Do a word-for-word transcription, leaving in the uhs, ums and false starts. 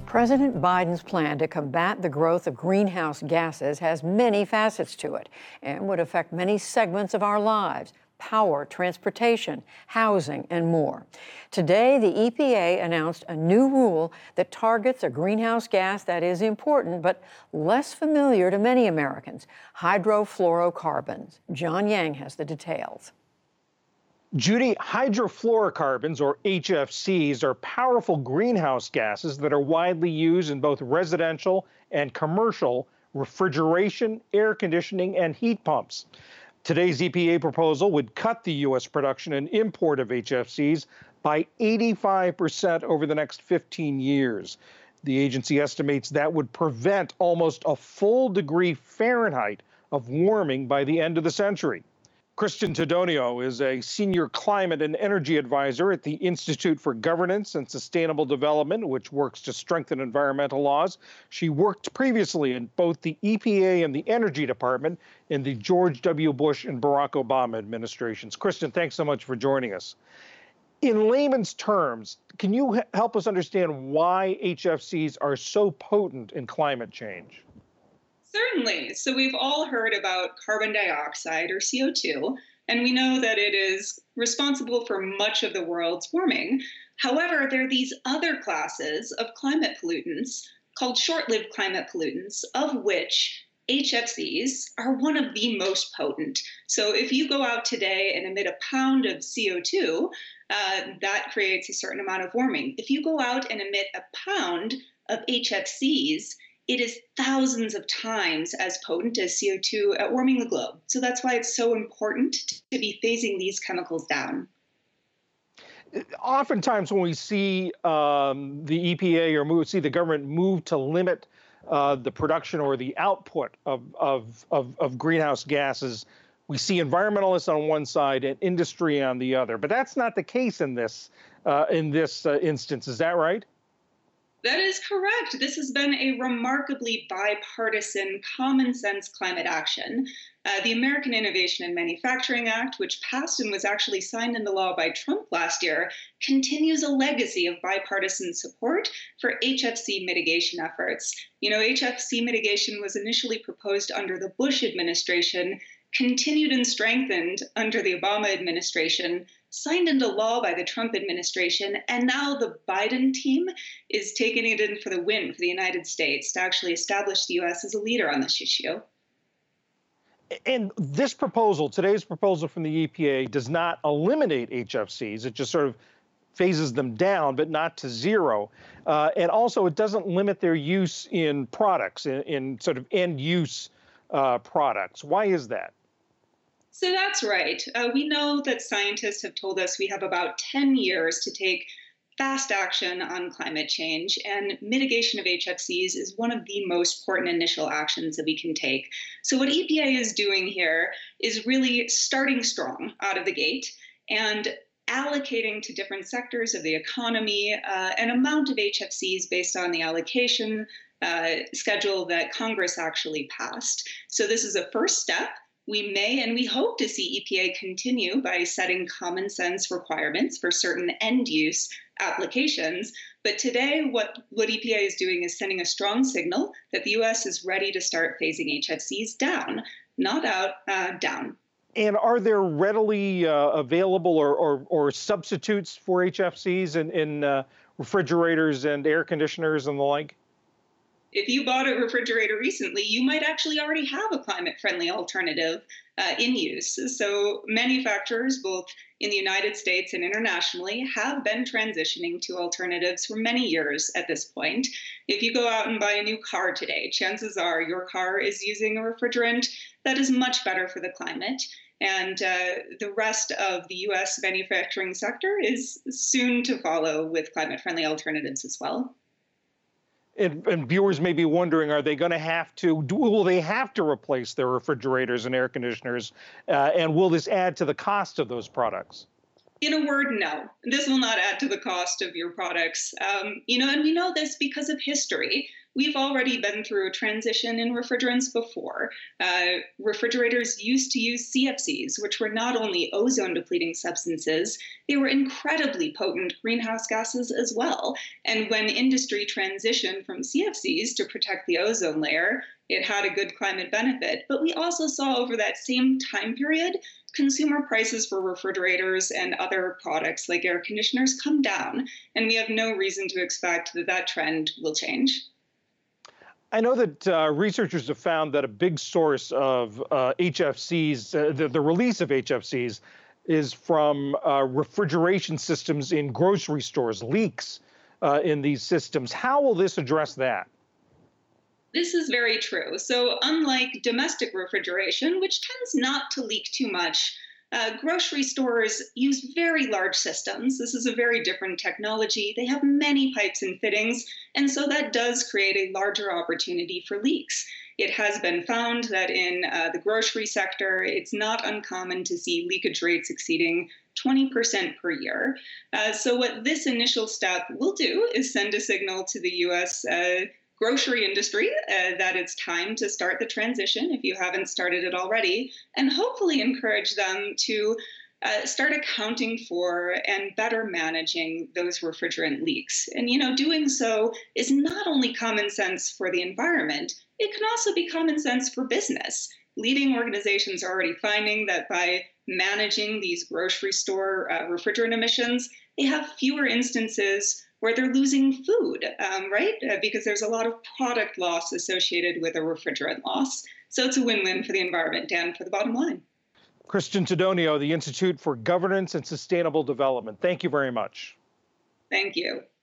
President Biden's plan to combat the growth of greenhouse gases has many facets to it and would affect many segments of our lives: power, transportation, housing, and more. Today, the E P A announced a new rule that targets a greenhouse gas that is important but less familiar to many Americans: hydrofluorocarbons. John Yang has the details. Judy, hydrofluorocarbons, or H F Cs, are powerful greenhouse gases that are widely used in both residential and commercial refrigeration, air conditioning, and heat pumps. Today's E P A proposal would cut the U S production and import of H F Cs by eighty-five percent over the next fifteen years. The agency estimates that would prevent almost a full degree Fahrenheit of warming by the end of the century. Christian Tedonio is a senior climate and energy advisor at the Institute for Governance and Sustainable Development, which works to strengthen environmental laws. She worked previously in both the E P A and the Energy Department in the George W. Bush and Barack Obama administrations. Christian, thanks so much for joining us. In layman's terms, can you help us understand why H F Cs are so potent in climate change? Certainly. So we've all heard about carbon dioxide, or C O two, and we know that it is responsible for much of the world's warming. However, there are these other classes of climate pollutants called short-lived climate pollutants, of which H F Cs are one of the most potent. So if you go out today and emit a pound of C O two, uh, that creates a certain amount of warming. If you go out and emit a pound of H F Cs, it is thousands of times as potent as C O two at warming the globe. So that's why it's so important to be phasing these chemicals down. Oftentimes when we see um, the E P A or move, see the government move to limit uh, the production or the output of, of, of, of greenhouse gases, we see environmentalists on one side and industry on the other. But that's not the case in this, uh, in this uh, instance. Is that right? That is correct. This has been a remarkably bipartisan, common sense climate action. Uh, the American Innovation and Manufacturing Act, which passed and was actually signed into law by Trump last year, continues a legacy of bipartisan support for H F C mitigation efforts. You know, H F C mitigation was initially proposed under the Bush administration, continued and strengthened under the Obama administration, signed into law by the Trump administration, and now the Biden team is taking it in for the win for the United States to actually establish the U S as a leader on this issue. And this proposal, today's proposal from the E P A, does not eliminate H F Cs. It just sort of phases them down, but not to zero. Uh, and also, it doesn't limit their use in products, in, in sort of end-use uh, products. Why is that? So that's right. Uh, we know that scientists have told us we have about ten years to take fast action on climate change, and mitigation of H F Cs is one of the most important initial actions that we can take. So what E P A is doing here is really starting strong out of the gate and allocating to different sectors of the economy uh, an amount of H F Cs based on the allocation uh, schedule that Congress actually passed. So this is a first step. We may and we hope to see E P A continue by setting common sense requirements for certain end use applications. But today, what, what E P A is doing is sending a strong signal that the U S is ready to start phasing H F Cs down, not out, uh, down. And are there readily uh, available or, or, or substitutes for H F Cs in, in uh, refrigerators and air conditioners and the like? If you bought a refrigerator recently, you might actually already have a climate-friendly alternative uh, in use. So manufacturers, both in the United States and internationally, have been transitioning to alternatives for many years at this point. If you go out and buy a new car today, chances are your car is using a refrigerant that is much better for the climate. And uh, the rest of the U S manufacturing sector is soon to follow with climate-friendly alternatives as well. And, and viewers may be wondering, are they going to have to, do, will they have to replace their refrigerators and air conditioners? Uh, and will this add to the cost of those products? In a word, no. This will not add to the cost of your products. Um, you know, and we know this because of history. We've already been through a transition in refrigerants before. Uh, refrigerators used to use C F Cs, which were not only ozone depleting substances, they were incredibly potent greenhouse gases as well. And when industry transitioned from C F Cs to protect the ozone layer, it had a good climate benefit. But we also saw over that same time period consumer prices for refrigerators and other products like air conditioners come down, and we have no reason to expect that that trend will change. I know that uh, researchers have found that a big source of uh, H F Cs, uh, the, the release of H F Cs, is from uh, refrigeration systems in grocery stores, leaks uh, in these systems. How will this address that? This is very true. So, unlike domestic refrigeration, which tends not to leak too much, uh, grocery stores use very large systems. This is a very different technology. They have many pipes and fittings, and so that does create a larger opportunity for leaks. It has been found that in uh, the grocery sector, it's not uncommon to see leakage rates exceeding twenty percent per year. Uh, so, what this initial step will do is send a signal to the U S Uh, grocery industry uh, that it's time to start the transition if you haven't started it already, and hopefully encourage them to uh, start accounting for and better managing those refrigerant leaks. And, you know, doing so is not only common sense for the environment, it can also be common sense for business. Leading organizations are already finding that by managing these grocery store uh, refrigerant emissions, they have fewer instances where they're losing food, um, right? Uh, because there's a lot of product loss associated with a refrigerant loss. So it's a win-win for the environment and for the bottom line. Kristen Tedonio, the Institute for Governance and Sustainable Development. Thank you very much. Thank you.